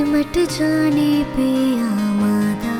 सिमट जाने पे आमादा।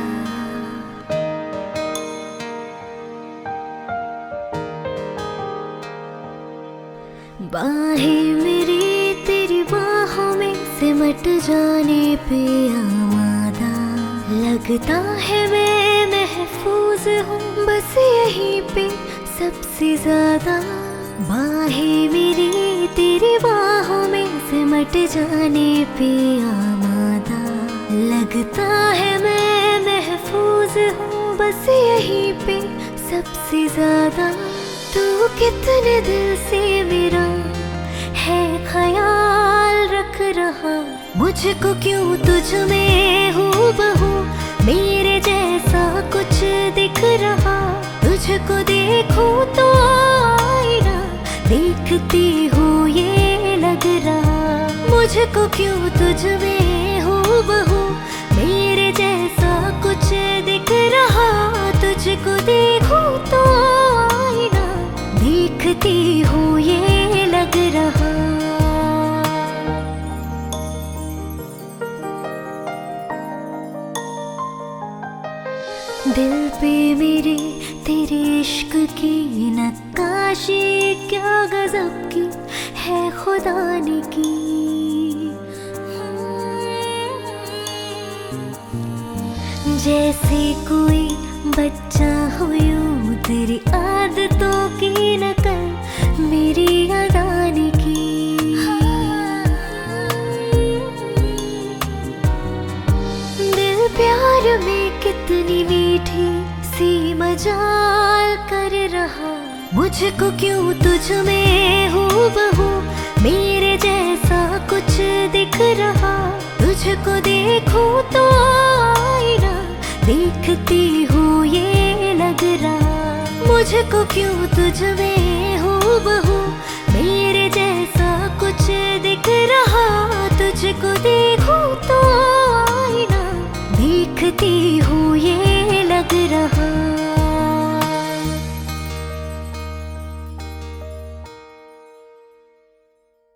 बाहें मेरी तेरी बाहों में सिमट जाने पे आमादा। लगता है मैं महफूज हूँ बस यहीं पे सबसे ज्यादा। बाहें मेरी तेरी बाहों में सिमट जाने पे आमादा। लगता है मैं महफूज हूँ बस यहीं पे सबसे ज्यादा। तू कितने दिल से मेरा है ख्याल रख रहा। मुझको क्यों तुझ में हूबहू मेरे जैसा कुछ दिख रहा। तुझको देखूं तो आईना देखती हूँ ये लग रहा। मुझको क्यों तुझ में हूबहू मेरे जैसा कुछ दिख रहा। तुझको देखूं तो आईना देखती हूँ ये लग रहा। दिल पे मेरे तेरे इश्क की नक्काशी क्या गजब की है खुदा ने की। जैसे कोई बच्चा हो यूं तेरी आदतों की नकल मेरी अदा ने की। दिल प्यार में कितनी मीठी सी मजाल कर रहा। मुझको क्यों तुझ में हूबहू मेरे जैसा कुछ दिख रहा। तुझको देखूं तो आईना देखती हूँ ये लग रहा। मुझको क्यों तुझ में हूबहू मेरे जैसा कुछ दिख रहा। तुझको देखूं तो आईना देखती